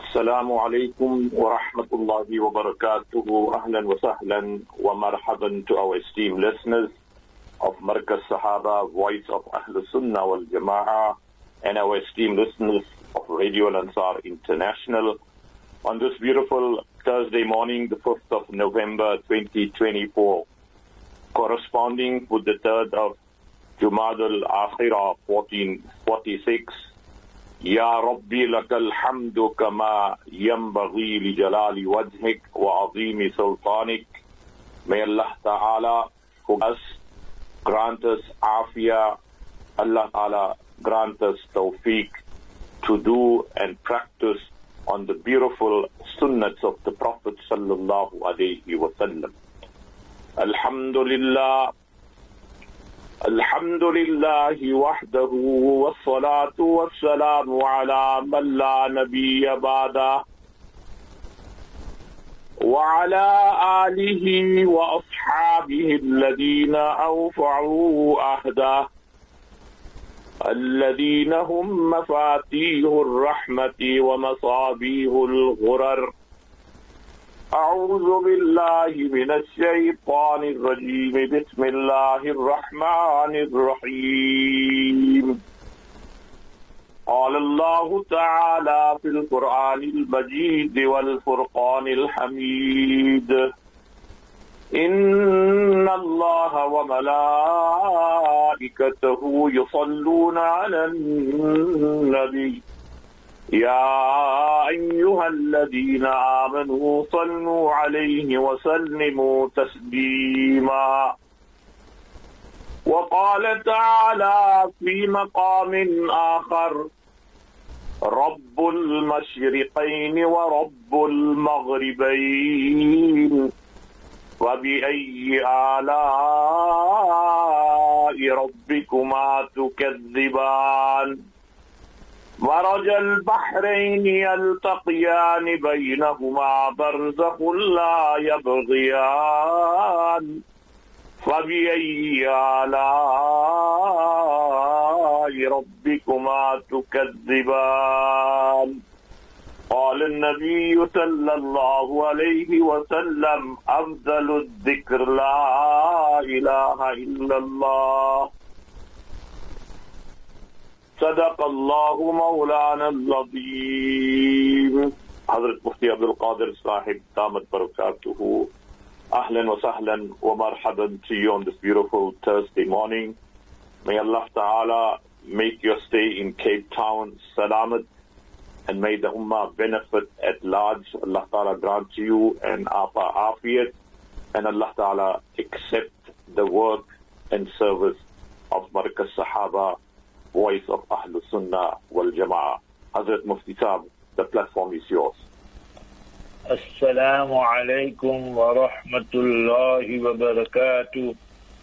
السلام عليكم ورحمة الله وبركاته. أهلا وسهلا ومرحبا to our esteemed listeners of Markaz Sahaba, Voice of Ahl Sunnah wal Jama'ah, and our esteemed listeners of Radio Al-Ansar International on this beautiful Thursday morning, the 5th of November 2024, corresponding with the 3rd of Jumada al-Akhirah 1446. Ya Rabbi lakal hamdu kama yanbaghi li jalali wajhik wa azimi sultanik. May Allah Ta'ala for us grant us afiyah, Allah Ta'ala grant us tawfiq to do and practice on the beautiful sunnats of the Prophet sallallahu alayhi wa sallam. Alhamdulillah. الحمد لله وحده والصلاة والسلام على من لا نبي بعده وعلى آله وأصحابه الذين أوفوا عهده الذين هم مفاتيح الرحمة ومصابيح الغرر. أعوذ بالله من الشيطان الرجيم. بسم الله الرحمن الرحيم. قال الله تعالى في القرآن المجيد والفرقان الحميد: إن الله وملائكته يصلون على النبي يا أيها الذين آمنوا صلوا عليه وسلموا تسليما. وقال تعالى في مقام آخر: رب المشرقين ورب المغربين وبأي آلاء ربكما تكذبان. مرج البحرين يلتقيان بينهما برزخ لا يبغيان فبأي آلاء ربكما تكذبان. قال النبي صلى الله عليه وسلم: أفضل الذكر لا إله إلا الله. صدق الله مولانا العظيم. Hazrat Mufti Abdul Qadir Sahib Damat Barakatuhu, Ahlan wa sahlan wa marhaban to you on this beautiful Thursday morning. May Allah Ta'ala make your stay in Cape Town salamat, and may the Ummah benefit at large. Allah Ta'ala grant to you and Afa Afiyat, and Allah Ta'ala accept the work and service of Markaz Sahaba, Voice of Ahl Sunnah wal Jama'ah. Hazrat Mufti Sahib, the platform is yours. Assalamu alaikum wa rahmatullahi wa barakatuh.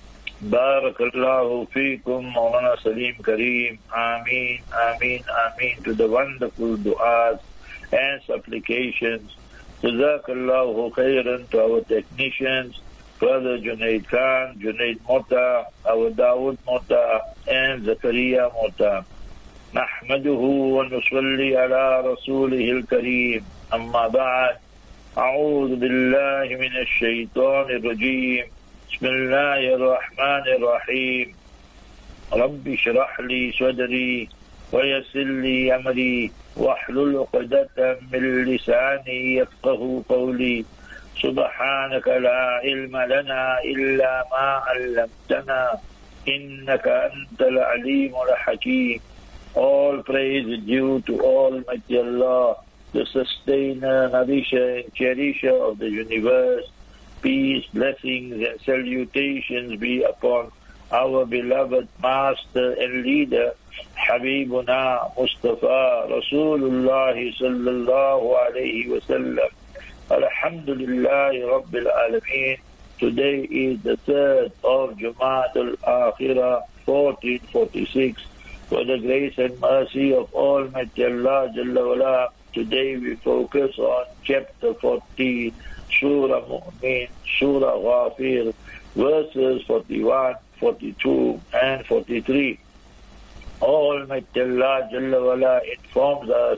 Barakallahu feekum, Maulana Salim Kareem. Ameen, ameen, ameen to the wonderful du'as and supplications. Jazakallahu khairan to our technicians, Brother Junaid Khan, Junaid Mota, our Dawood Mota, and Zakaria Mota. Nahmaduhu wa nusalli ala rasulihil kareem. Amma ba'd. A'udhu billahi minash shaitanir rajeem. Bismillahir rahmanir rahim. Rabbi shrah li sadri wa yassir li amri wahlul 'uqdatan min lisani yafqahu qawli. سبحانك لا علم لنا إلا ما علمتنا إنك أنت العليم الحكيم. All praise is due to Almighty Allah, the sustainer, nourisher, and cherisher of the universe. Peace, blessings, and salutations be upon our beloved master and leader, Habibuna Mustafa Rasulullah sallallahu alayhi wa sallam. Alhamdulillah Rabbil Alameen. Today is the 3rd of Jumada al-Akhirah 1446. For the grace and mercy of Almighty Allah Jalla wala, today we focus on chapter 14, Surah Mu'min, Surah Ghafir, verses 41, 42 and 43. Almighty Allah Jalla wala informs us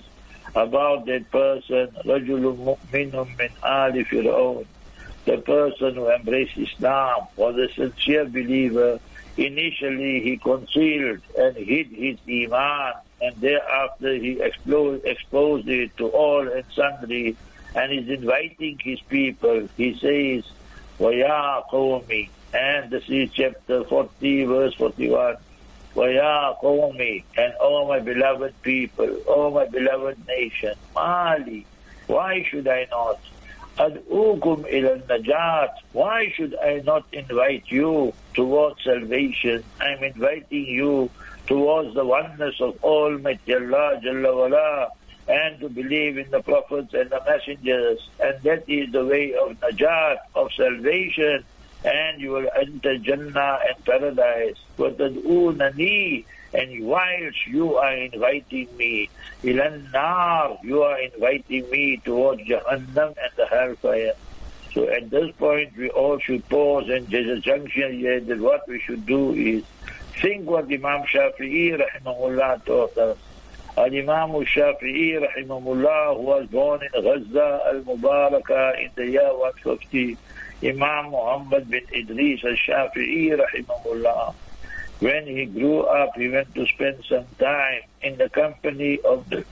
about that person, رَجُلٌ مُؤْمِنٌ مِّنْ آلِ فِرْعَوْنَ. The person who embraced Islam was a sincere believer. Initially he concealed and hid his Iman, and thereafter he exposed it to all and sundry, and is inviting his people. He says, وَيَا قَوْمِ, and this is chapter 40, verse 41. وَيَا قَوْمِ, and all my beloved people, all my beloved nation, Mali, why should I not? أَدْعُوكُمْ إِلَى النَّجَاةِ, why should I not invite you towards salvation? I am inviting you towards the oneness of Almighty Allah Jalla wala, and to believe in the prophets and the messengers, and that is the way of najat, of salvation, and you will enter Jannah and paradise. وَتَدْعُونَنِي, and whilst you are inviting me, إِلَى النَّارِ, you are inviting me towards Jahannam and the hellfire. So at this point we all should pause, and there's a junction here that what we should do is think what Imam Shafi'i rahimahullah taught us. Al-Imam Shafi'i rahimahullah, who was born in Gaza al-Mubarakah in the year 150, Imam Muhammad bin Idris al-Shafi'i rahimahullah, when he grew up, he went to spend some time in the company of the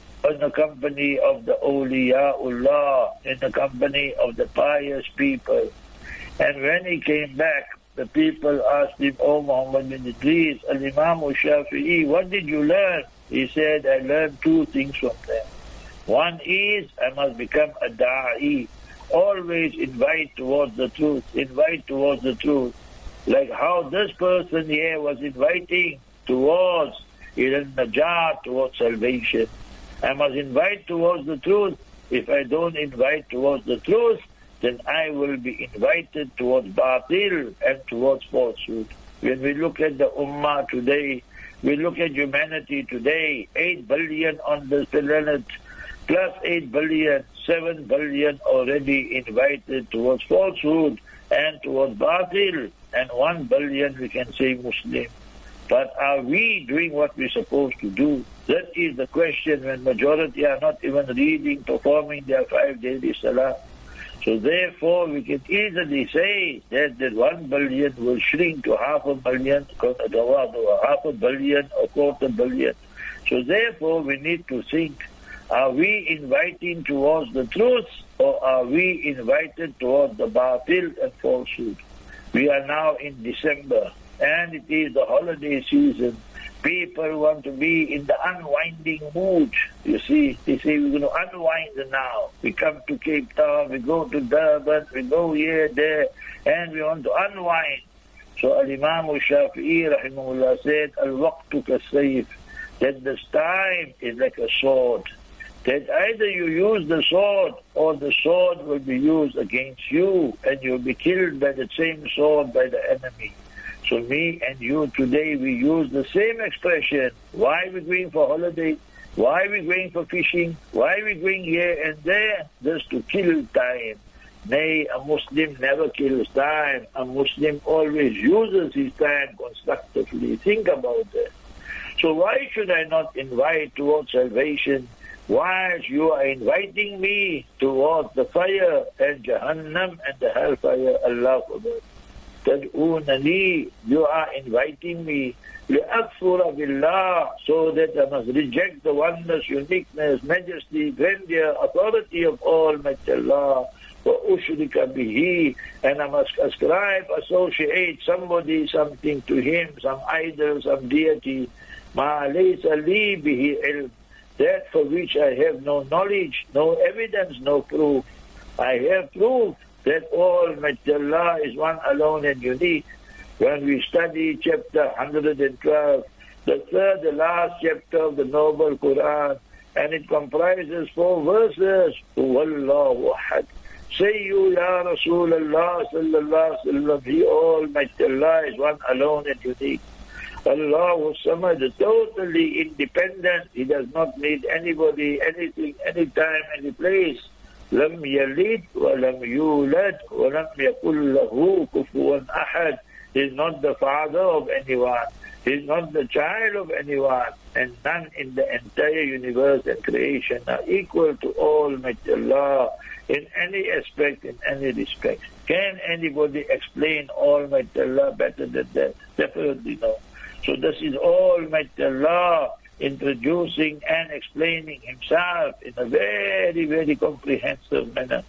awliyaullah, in the company of the pious people. And when he came back, the people asked him, "Oh Muhammad bin Idris, Al-Imam Shafi'i, what did you learn?" He said, "I learned two things from them. One is, I must become a da'i, always invite towards the truth, invite towards the truth. Like how this person here was inviting towards najat, towards salvation. I must invite towards the truth. If I don't invite towards the truth, then I will be invited towards batil and towards falsehood." When we look at the ummah today, we look at humanity today, 8 billion on this planet, plus 8 billion, 7 billion already invited towards falsehood and towards batil, and 1 billion we can say Muslim. But are we doing what we're supposed to do? That is the question, when majority are not even reading, performing their 5 daily salah. So therefore we can easily say that 1 billion will shrink to 500 million, 500 million or 250 million. So therefore we need to think, are we inviting towards the truth, or are we invited towards the batil and falsehood? We are now in December, and it is the holiday season. People want to be in the unwinding mood. You see, they say we're going to unwind now. We come to Cape Town, we go to Durban, we go here, there, and we want to unwind. So Al-Imam Shafi'i rahimahullah said, Al-waqtu ka-sayf, that this time is like a sword. That either you use the sword, or the sword will be used against you, and you'll be killed by the same sword by the enemy. So me and you today, we use the same expression. Why are we going for holiday? Why are we going for fishing? Why are we going here and there? Just to kill time. Nay, a Muslim never kills time. A Muslim always uses his time constructively. Think about that. So why should I not invite towards salvation, whilst you are inviting me towards the fire and Jahannam and the hellfire? Allah forbid. تَدْعُونَنِي, you are inviting me, لِأَكْفُرَ بِاللَّهِ, so that I must reject the oneness, uniqueness, majesty, grandeur, authority of Almighty Allah, وَأُشْرِكَ بِهِ, and I must ascribe, associate somebody, something to him, some idol, some deity, مَا لَيْسَ لِي بِهِ عِلْمٍ, that for which I have no knowledge, no evidence, no proof. I have proof that Almighty Allah is one alone and unique. When we study chapter 112, the third, the last chapter of the Noble Quran, and it comprises 4 verses, Wallahu ahad. Say you, Ya Rasulullah sallallahu alaihi wasallam, He Almighty Allah is one alone and unique. Allahu Samad, totally independent. He does not need anybody, anything, anytime, any place. لم يلد ولم يولد ولم يكن له كفوا أحد. He is not the father of anyone. He is not the child of anyone, and none in the entire universe and creation are equal to Almighty Allah in any aspect, in any respect. Can anybody explain Almighty Allah better than that? Definitely no. So this is Almighty Allah introducing and explaining Himself in a very, very comprehensive manner.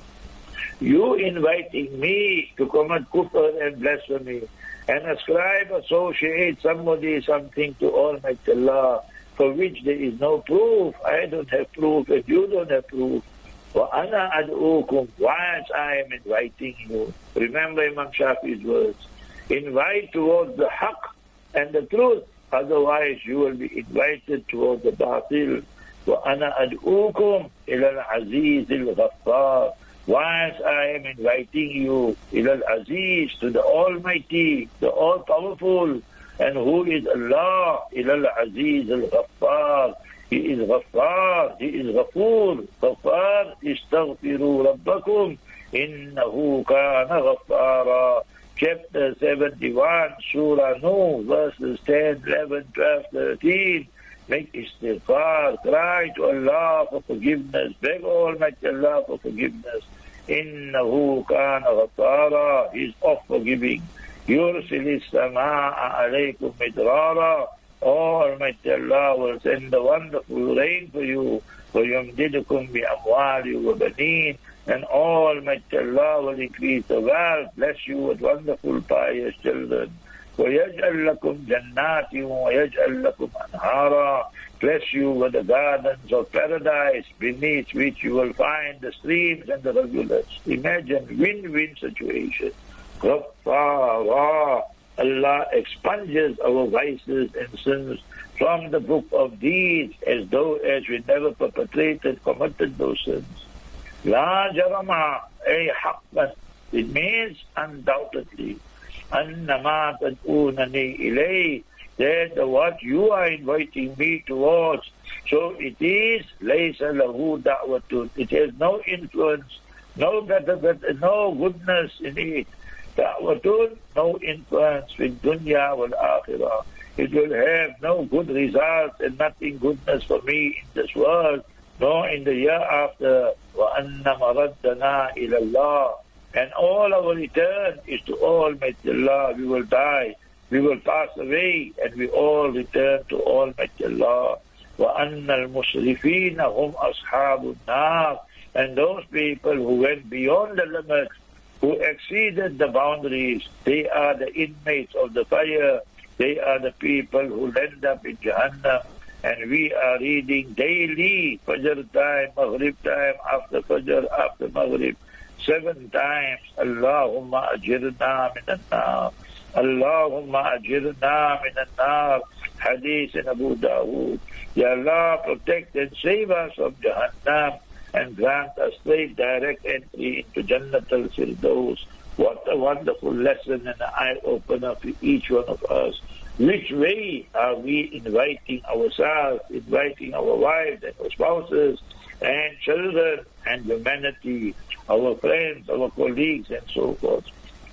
You inviting me to commit kufr and blasphemy and ascribe, associate somebody, something to Almighty Allah for which there is no proof. I don't have proof and you don't have proof. وَأَنَا أَدْعُوكُمْ, whilst I am inviting you. Remember Imam Shafi's words. Invite towards the haqq and the truth. Otherwise you will be invited towards the batil. وَأَنَا أَدْعُوكُمْ إِلَى الْعَزِيزِ الْغَفَّارِ, whilst I am inviting you إِلَى الْعَزِيزِ, to the Almighty, the All-Powerful, and who is Allah, إِلَى الْعَزِيزِ الْغَفَّارِ. He is Ghaffar, He is Ghafoor. Ghaffar, istaghfiru rabbakum, innahu kana ghaffara. Chapter 71, Surah Nuh, verses 10, 11, 12, 13. Make istighfar, cry to Allah for forgiveness, beg Almighty Allah for forgiveness. Innahu kana ghaffara, He is oft forgiving. Yursilis sama'a alaykum midrara. Almighty Allah will send a wonderful rain for you. وَيُمْدِدُكُمْ بِأَمْوَالِ وَبَنِينَ, and Almighty Allah will increase the wealth, bless you with wonderful pious children. وَيَجْعَلْ لَكُمْ جَنَّاتٍ وَيَجْعَلْ لَكُمْ أَنْهَارًا, bless you with the gardens of paradise beneath which you will find the streams and the rivulets. Imagine win-win situation. غَفَّارًا, Allah expunges our vices and sins from the book of deeds as though as we never committed those sins. La jarama, ay haqqan, it means undoubtedly. Annama tad'unani ilay, that what you are inviting me towards, so it is laysa lahu da'watun, it has no influence, no goodness in it. Da'watun, no influence in dunya wal akhirah. It will have no good results and nothing goodness for me in this world, nor in the year after. وَأَنَّ مَرَدَّنَا إِلَى اللَّهِ, and all our return is to Almighty Allah. We will die, we will pass away, and we all return to Almighty Allah. وَأَنَّ الْمُسْرِفِينَ هُمْ أَصْحَابُ النَّارِ, and those people who went beyond the limits, who exceeded the boundaries, they are the inmates of the fire. They are the people who end up in Jahannam. And we are reading daily, Fajr time, Maghrib time, after Fajr, after Maghrib, 7 times, Allahumma ajirna minan nar, Allahumma ajirna minan nar. Hadith in Abu Dawood. Ya Allah, protect and save us from Jahannam and grant us straight direct entry into Jannat al-Firdaus. What a wonderful lesson and an eye-opener for each one of us. Which way are we inviting ourselves, inviting our wives and our spouses and children and humanity, our friends, our colleagues and so forth?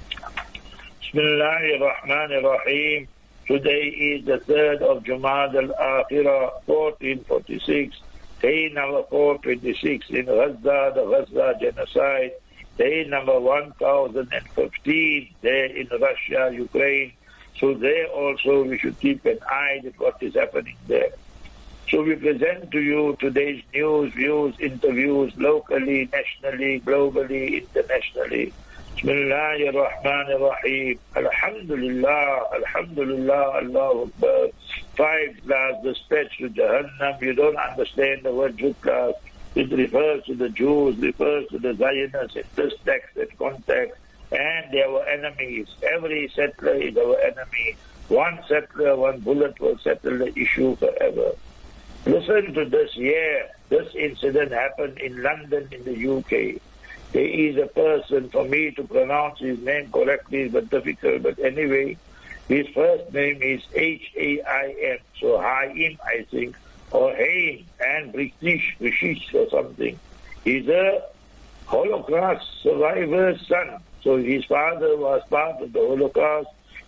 Bismillahir Rahmanir Rahim. Today is the 3rd of Jumad al-Akhirah, 1446. Day number 426 in Gaza, the Gaza genocide. Day number 1015 there in Russia, Ukraine. So there also we should keep an eye on what is happening there. So we present to you today's news, views, interviews, locally, nationally, globally, internationally. Bismillahir Rahmanir Rahim. Alhamdulillah, Alhamdulillah, Allahu Akbar. 5 class dispatch to Jahannam. You don't understand the word Jew class. It refers to the Jews, refers to the Zionists in this text and context. And they were enemies. Every settler is our enemy. One settler, one bullet will settle the issue forever. Listen to this here. This incident happened in London in the UK. There is a person, for me to pronounce his name correctly is but difficult, but anyway, his first name is H-A-I-M, so Haim, I think, or Haim, and British or something. He's a Holocaust survivor's son. So his father was part of the Holocaust,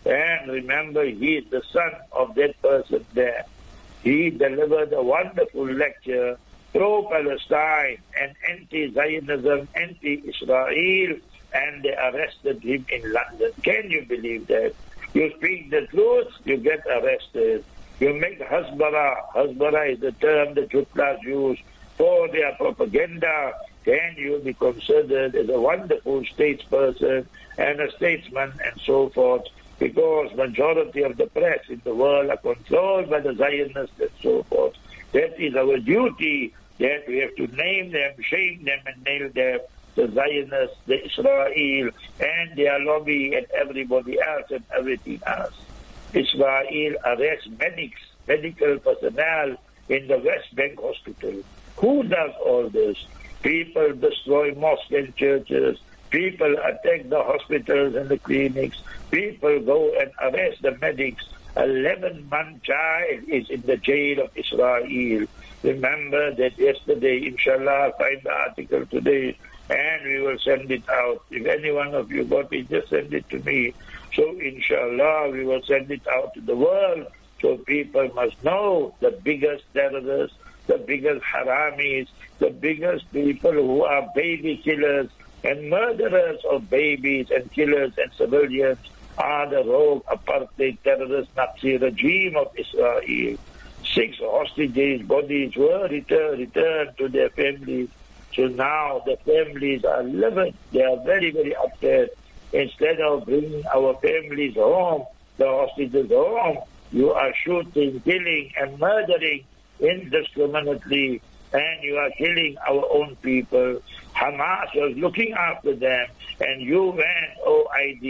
And remember, he is the son of that person there. He delivered a wonderful lecture pro-Palestine and anti-Zionism, anti-Israel, and they arrested him in London. Can you believe that? You speak the truth, you get arrested. You make hasbara. Hasbara is the term that Jutlas use for their propaganda. Can you be considered as a wonderful statesperson and a statesman and so forth? Because majority of the press in the world are controlled by the Zionists and so forth. That is our duty, that we have to name them, shame them, and nail them, the Zionists, the Israel, and their lobby, and everybody else, and everything else. Israel arrests medics, medical personnel in the West Bank hospital. Who does all this? People destroy mosques and churches. People attack the hospitals and the clinics. People go and arrest the medics. 11-month child is in the jail of Israel. Remember that yesterday, inshallah, find the article today, and we will send it out. If any one of you got it, just send it to me. So, inshallah, we will send it out to the world. So people must know the biggest terrorists, the biggest haramis, the biggest people who are baby killers and murderers of babies and killers and civilians are the rogue apartheid terrorist Nazi regime of Israel. 6 hostages' bodies were returned to their families. So now the families are livid. They are very, very upset. Instead of bringing our families home, the hostages home, you are shooting, killing, and murdering indiscriminately, and you are killing our own people. Hamas was looking after them, and you went,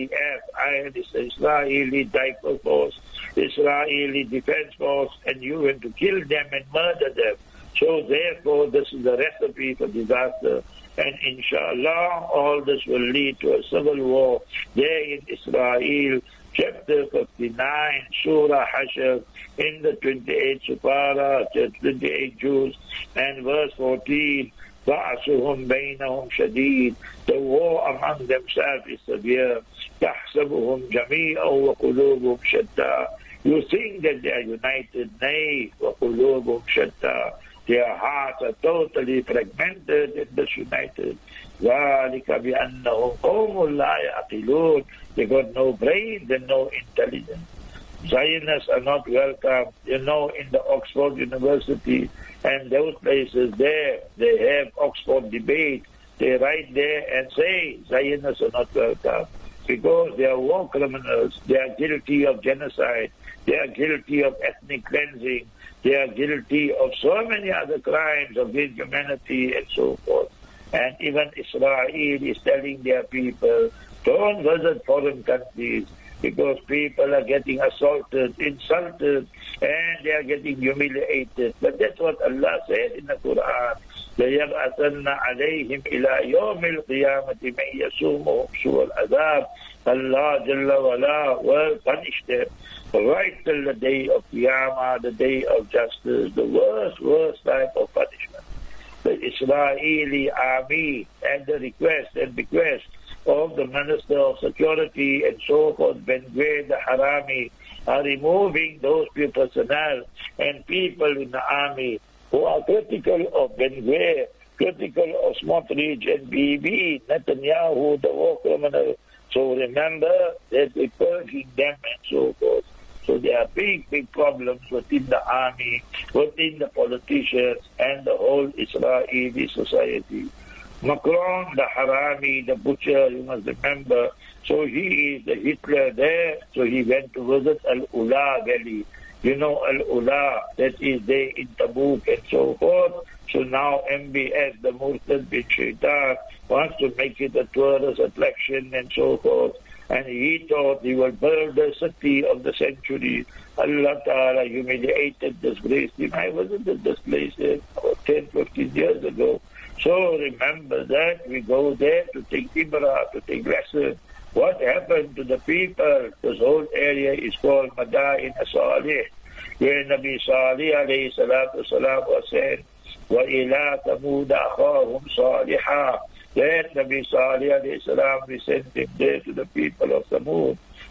IDF, Israeli Diaper Force, Israeli Defense Force, and you went to kill them and murder them. So therefore, this is a recipe for disaster. And inshallah, all this will lead to a civil war there in Israel. Chapter 59, Surah Hashr, in the 28th Supara, 28 Jews, and verse 14, بَعْسُهُمْ بَيْنَهُمْ شَدِيد. The war among themselves is severe. تَحْسَبُهُمْ جَمِيعًا وَقُلُوبُهُمْ شَتَّى. You think that they are united? Nay, وَقُلُوبُهُمْ شَتَّى. Their hearts are totally fragmented and disunited. ذَلِكَ بِأَنَّهُمْ قَوْمٌ لَا يَعْقِلُونَ. They got no brains and no intelligence. Zionists are not welcome. You know, in the Oxford University and those places there, they have Oxford debate. They write there and say Zionists are not welcome because they are war criminals. They are guilty of genocide. They are guilty of ethnic cleansing. They are guilty of so many other crimes against humanity and so forth. And even Israel is telling their people, don't visit foreign countries because people are getting assaulted, insulted, and they are getting humiliated. But that's what Allah said in the Quran. لَيَبْعَثَنَّ عَلَيْهِمْ إِلَىٰ يَوْمِ الْقِيَامَةِ مَنْ يَسُومُهُمْ سُوءَ الْعَذَابِ. Allah Jalla wa'ala will punish them right till the day of Qiyamah, the day of justice, the worst type of punishment. The Israeli army and the request and bequest of the Minister of Security and so forth, Ben-Gvir, the Harami, are removing those personnel and people in the army who are critical of Ben-Gvir, critical of Smotrich and Bibi, Netanyahu, the war criminal. So remember that we're purging them and so forth. So there are big problems within the army, within the politicians, and the whole Israeli society. Macron, the Harami, the butcher, you must remember, so he is the Hitler there, so he went to visit Al-Ula Valley. You know Al-Ula, that is there in Tabuk and so forth. So now MBS, the Murtad bin Shaitan, wants to make it a tourist attraction and so forth. And he thought he would build the city of the century. Allah Ta'ala humiliated, disgraced him. I visited this place about 10, 15 years ago. So remember that we go there to take Ibrah, to take lesson. What happened to the people? This whole area is called Madain Salih, where Nabi Salih alayhi salatu salam was said, وَإِلَىٰ تَمُودَ أَخَاهُمْ صَالِحًا. That Nabi Salih alayhi salam, we sent him there to the people of Thamud.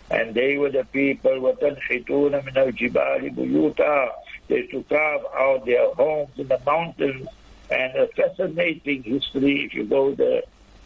And they were the people, وَتَنْحِتُونَ مِنَ الْجِبَالِ بُيُوتًا. They used to carve out their homes in the mountains. And a fascinating history if you go there.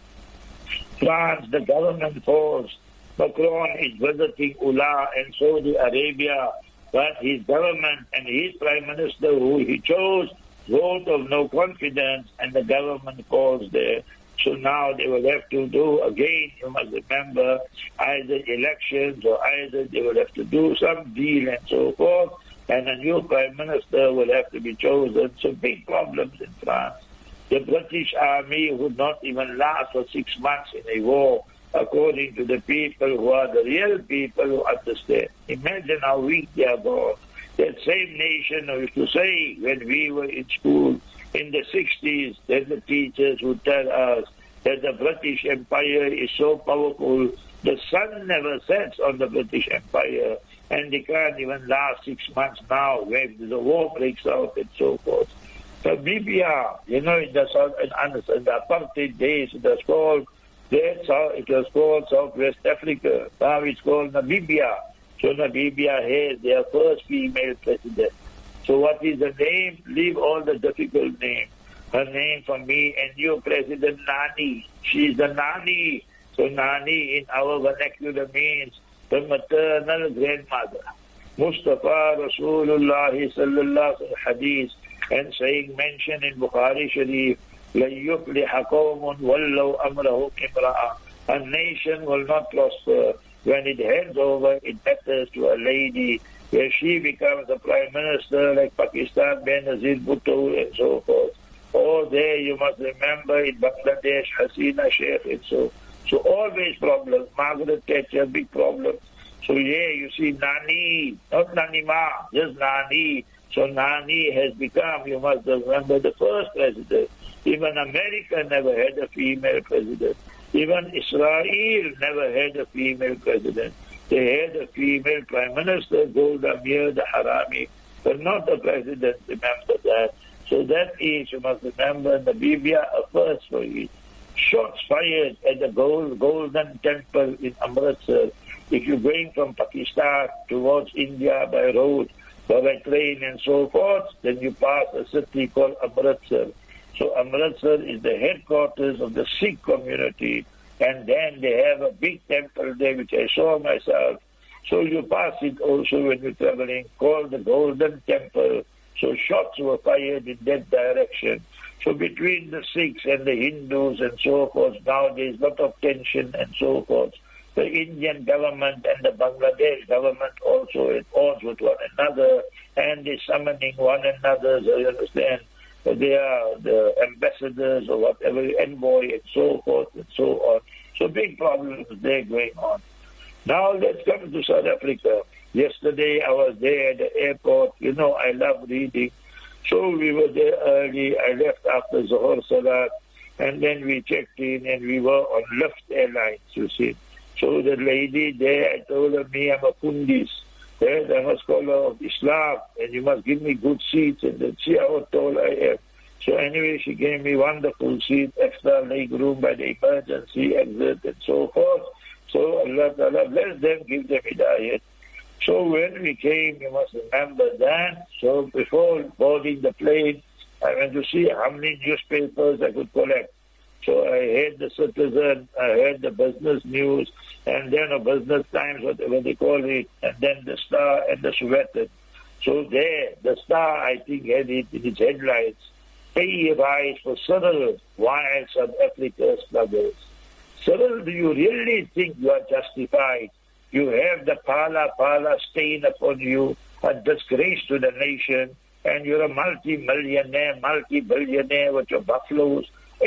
France, the government falls. Macron is visiting Ula and Saudi Arabia, but his government and his prime minister, who he chose, vote of no confidence, and the government falls there. So now they will have to do, again, you must remember, either elections or either they will have to do some deal and so forth, and a new prime minister will have to be chosen. So big problems in France. The British army would not even last for 6 months in a war, according to the people who are the real people who understand. Imagine how weak they are gone. That same nation who used to say when we were in school in the 60s, that the teachers would tell us that the British Empire is so powerful, the sun never sets on the British Empire, and they can't even last 6 months now when the war breaks out and so forth. Namibia, in the South, in the apartheid days, it was called Southwest Africa. Now it's called Namibia. So Namibia has their first female president. So what is the name? Leave all the difficult names. Her name for me and you, President Nani. She's the Nani. So Nani in our vernacular means the maternal grandmother. Mustafa Rasulullah sallallahu alaihi hadith and saying, mentioned in Bukhari Sharif, لَن يُفْلِحَ قَوْمٌ وَلَّوْ أَمْرَهُمْ امْرَأً. A nation will not prosper when it hands over its matters to a lady, where she becomes the prime minister like Pakistan, Benazir Bhutto and so forth. Or there you must remember in Bangladesh, Hasina Sheikh and so. So always problems. Margaret Thatcher, big problems. So you see Nani, not Nanima, just Nani. So Nani has become, you must remember, the first president. Even America never had a female president. Even Israel never had a female president. They had a female prime minister, Golda Meir, the Harami, but not the president. Remember that. So that is, you must remember, Namibia, a first for it. Shots fired at the Golden Temple in Amritsar. If you're going from Pakistan towards India by road, or by train and so forth, then you pass a city called Amritsar. So Amritsar is the headquarters of the Sikh community, and then they have a big temple there which I saw myself. So you pass it also when you're traveling, called the Golden Temple. So shots were fired in that direction. So between the Sikhs and the Hindus and so forth, now there's a lot of tension and so forth. The Indian government and the Bangladesh government also at odds with one another, and they're summoning one another, so you understand. They are the ambassadors or whatever, envoy and so forth and so on. So big problems there going on. Now let's come to South Africa. Yesterday I was there at the airport. I love reading. So we were there early. I left after Zohar Salat, and then we checked in and we were on Luft Airlines, you see. So the lady there, I told her, me, I'm a Fundis. Yes, I'm a scholar of Islam, and you must give me good seats. And then see how tall I am. So anyway, she gave me wonderful seat, extra leg room by the emergency exit and so forth. So Allah Ta'ala bless them, give them hidayat. So when we came, you must remember that. So before boarding the plane, I went to see how many newspapers I could collect. So I had the Citizen, I had the Business News, and then a Business Times, whatever they call it, and then the Star and the Sowetan. So there, the Star, I think, had it in its headlines, pay rise for Cyril while South Africa struggles. Cyril, do you really think you are justified? You have the Pala stain upon you, a disgrace to the nation, and you're a multi-millionaire, multi-billionaire with your buffaloes,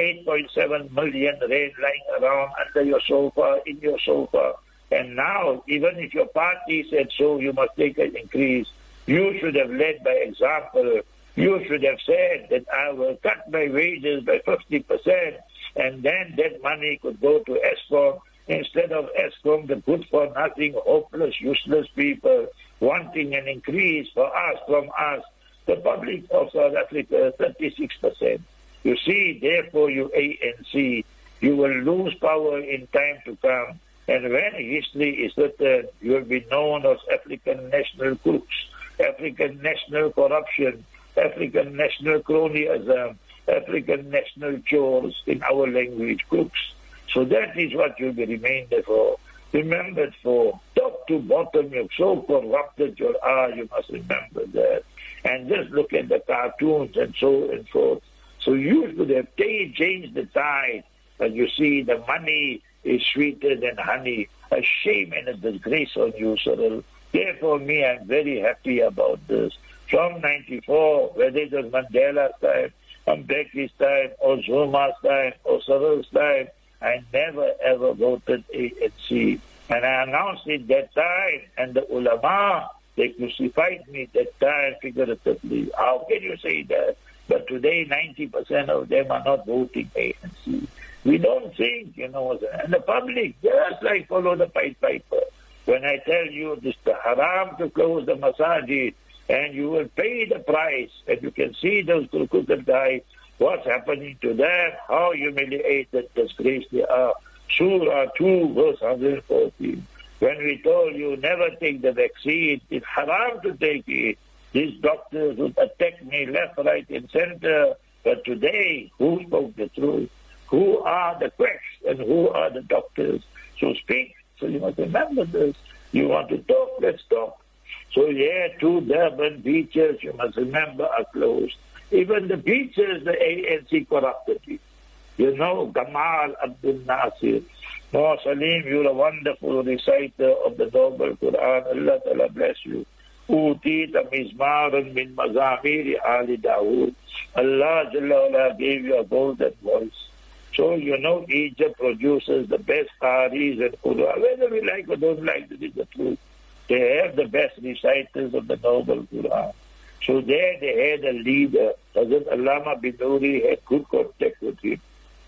8.7 million rand lying around under your sofa, in your sofa. And now, even if your party said so, you must take an increase. You should have led by example. You should have said that I will cut my wages by 50%, and then that money could go to Eskom, instead of Eskom, the good-for-nothing, hopeless, useless people wanting an increase for us, from us. The public of South Africa, 36%. You see, therefore, you ANC, you will lose power in time to come. And when history is written, you will be known as African national crooks, African national corruption, African national cronyism, African national chores in our language, crooks. So that is what you'll be remembered for. Top to bottom, you're so corrupted you are, you must remember that. And just look at the cartoons and so and forth. So you should have changed the tide. And you see the money is sweeter than honey. A shame and a disgrace on you, Cyril. Therefore, me, I'm very happy about this. From 94, whether it was Mandela's time, Mbeki's time, or Zuma's time, or Cyril's time, I never ever voted ANC. And I announced it that time, and the ulama, they crucified me that time figuratively. How can you say that? But today, 90% of them are not voting ANC. We don't think, and the public, just like follow the Pied Piper. When I tell you this is haram to close the masajid, and you will pay the price, and you can see those crooked guys, what's happening to them, how humiliated, disgraced they are. Surah 2, verse 114. When we told you never take the vaccine, it's haram to take it. These doctors would attack me left, right, and center. But today, who spoke the truth? Who are the quacks and who are the doctors? So speak. So you must remember this. You want to talk? Let's talk. So 2 Durban beaches, you must remember, are closed. Even the beaches, the ANC corrupted it. Gamal Abdul Nasir. No, Salim, you're a wonderful reciter of the Noble Quran. Allah Ta'ala bless you. Utita mizmaran min mazamiri Ali Dawood. Allah Jalla gave you a golden voice. So, Egypt produces the best qaris and Quran. Whether we like or don't like, this is the truth. They have the best reciters of the Noble Quran. So there they had a leader. Hazrat Allama bin Nuri had good contact with him.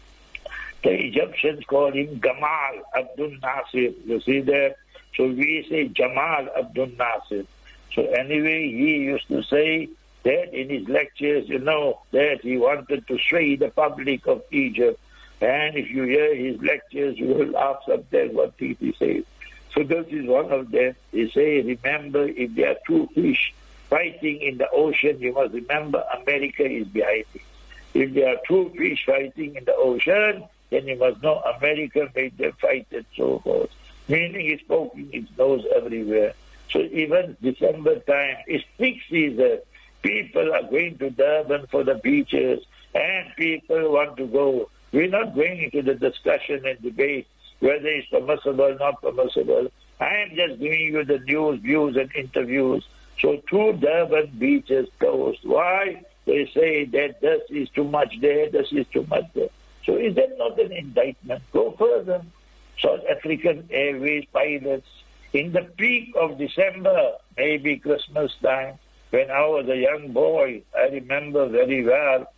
The Egyptians call him Gamal Abdul Nasir. You see that? So we say Jamal Abdul Nasir. So anyway, he used to say that in his lectures, that he wanted to sway the public of Egypt. And if you hear his lectures, you will laugh sometimes what he says. So this is one of them. He say, remember, if there are two fish fighting in the ocean, you must remember America is behind it. If there are two fish fighting in the ocean, then you must know America made them fight and so forth. Meaning he's poking his nose everywhere. So even December time is peak season. People are going to Durban for the beaches and people want to go. We're not going into the discussion and debate whether it's permissible, not permissible. I am just giving you the news, views and interviews. So 2 Durban beaches closed. Why? They say that this is too much there, this is too much there. So is that not an indictment? Go further. South African Airways pilots, in the peak of December, maybe Christmas time, when I was a young boy, I remember very well,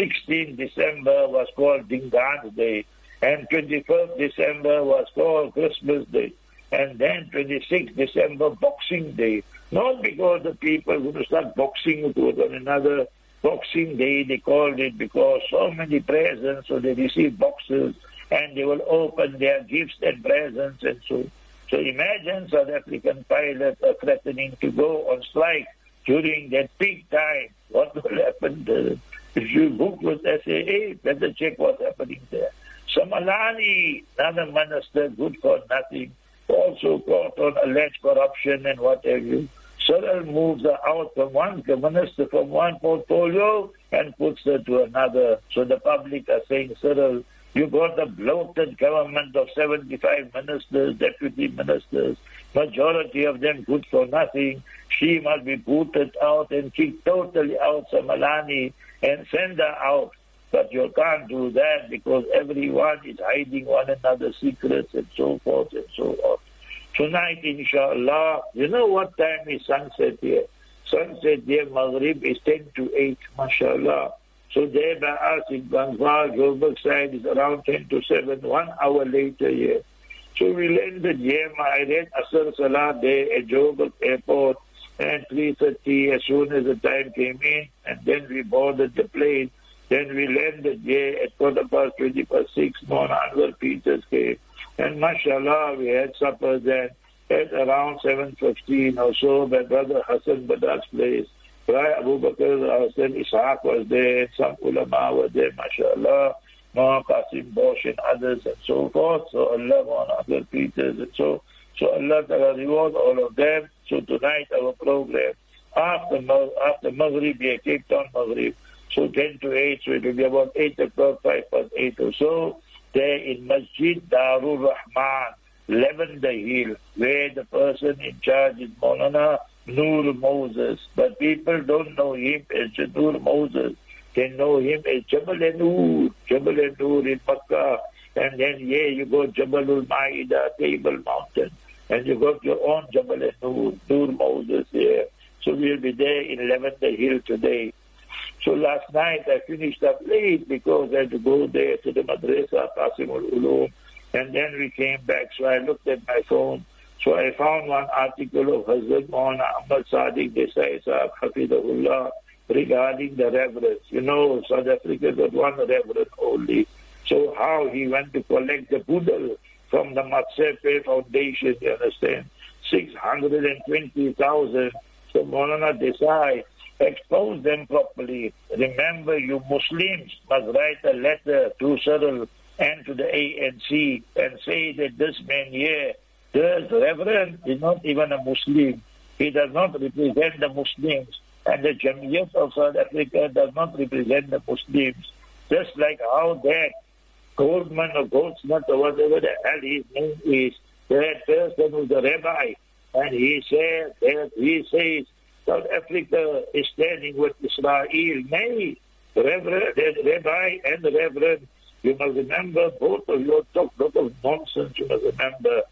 16 December was called Dingaan Day, and 21st December was called Christmas Day, and then 26th December, Boxing Day. Not because the people would start boxing with one another. Boxing Day, they called it because so many presents, so they receive boxes, and they will open their gifts and presents and so. So imagine South African pilots are threatening to go on strike during that peak time. What will happen there? If you book with SAA, better check what's happening there. Samalani, another minister, good for nothing, also caught on alleged corruption and what have you. Cyril moves her out from one minister, from one portfolio, and puts her to another. So the public are saying, Cyril, you got a bloated government of 75 ministers, deputy ministers, majority of them good for nothing. She must be booted out and kicked totally out, Samalani, and send her out. But you can't do that because everyone is hiding one another's secrets and so forth and so on. Tonight, inshallah, you know what time is sunset here? Sunset here, Maghrib is 10 to 8, mashallah. So there by us in Transvaal, Joburg side is around 10 to 7, 1 hour later here. So we landed here, I read Asr Salah there at Joburg Airport, and 3:30 as soon as the time came in, and then we boarded the plane. Then we landed here at 6:15, Mona Anwar Peters came. And mashallah, we had supper then at around 7:15 or so by Brother Hassan Badal's place. Right, Abu Bakr Hassan Ishaq was there, some ulama were there, mashallah, Noah Qasim Bosch and others and so forth. So Allah on other Peters and so Allah Ta'ala reward all of them. So tonight our program, after Maghrib, we have Cape Town Maghrib. So 10 to 8, so it will be about 8 o'clock, 5:08 or so, there in Masjid Darul Rahman, Lavender Hill, where the person in charge is Maulana Noor Moses. But people don't know him as Noor Moses. They know him as Jabal-e-Noor in Makkah. And then here you go Jabalul Ma'idah, Table Mountain. And you got your own Jabal-e-Noor, Noor Moses here. So we'll be there in Lavender Hill today. So last night I finished up late because I had to go there to the Madrasa, Qasimul Ulum. And then we came back, so I looked at my phone. So I found one article of Hazrat Maulana Ahmad Sadiq Desai Sahab, Hafidahullah, regarding the reverends. You know, South Africa got one reverend only. So how he went to collect the Budal from the Matsepe Foundation, you understand? 620,000. So Maulana Desai expose them properly. Remember, you Muslims must write a letter to Cyril and to the ANC and say that this man here, this reverend, is not even a Muslim. He does not represent the Muslims. And the Jamiyat of South Africa does not represent the Muslims. Just like how that Goldman or Goldsmith or whatever the hell his name is, that person who's a rabbi, and he says South Africa is standing with Israel. Nay, the rabbi and the reverend, you must remember, both of you talk a lot of nonsense. You must remember,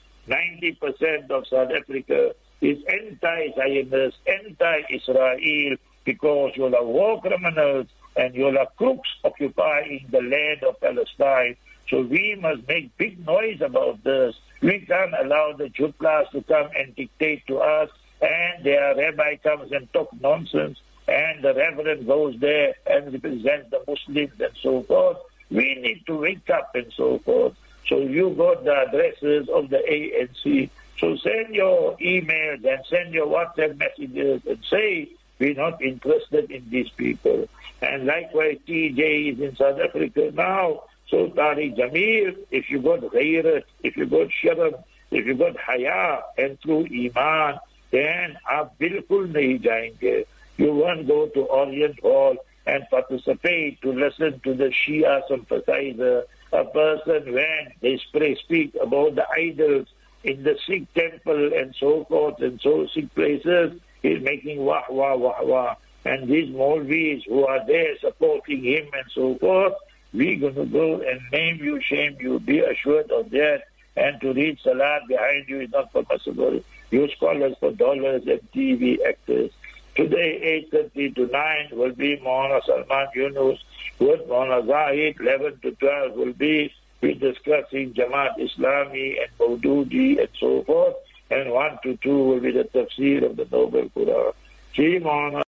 90% of South Africa is anti-Zionist, anti-Israel, because you're a war criminals and you're a crooks occupying the land of Palestine. So we must make big noise about this. We can't allow the Jutlas to come and dictate to us, and their rabbi comes and talk nonsense, and the reverend goes there and represents the Muslims and so forth. We need to wake up and so forth. So you got the addresses of the ANC. So send your emails and send your WhatsApp messages and say, we're not interested in these people. And likewise, TJ is in South Africa now. So Tariq Jamil, if you got Ghairat, if you got Sharaf, if you got Haya and through Iman, then aap bilkul nahi jayenge. You won't go to Orient Hall and participate to listen to the Shia sympathizer, a person when they speak about the idols in the Sikh temple and so forth and so Sikh places, he's making wah wah wah wah. And these Maulvis who are there supporting him and so forth, we're going to go and name you, shame you, be assured of that. And to read Salat behind you is not possible. You scholars for dollars and TV actors. Today, 8:30 to 9 will be Maulana Salman Yunus. With Maulana Zahid, 11 to 12 will be discussing Jamaat Islami and Maududi and so forth. And 1 to 2 will be the tafsir of the Noble Quran. See, Maulana.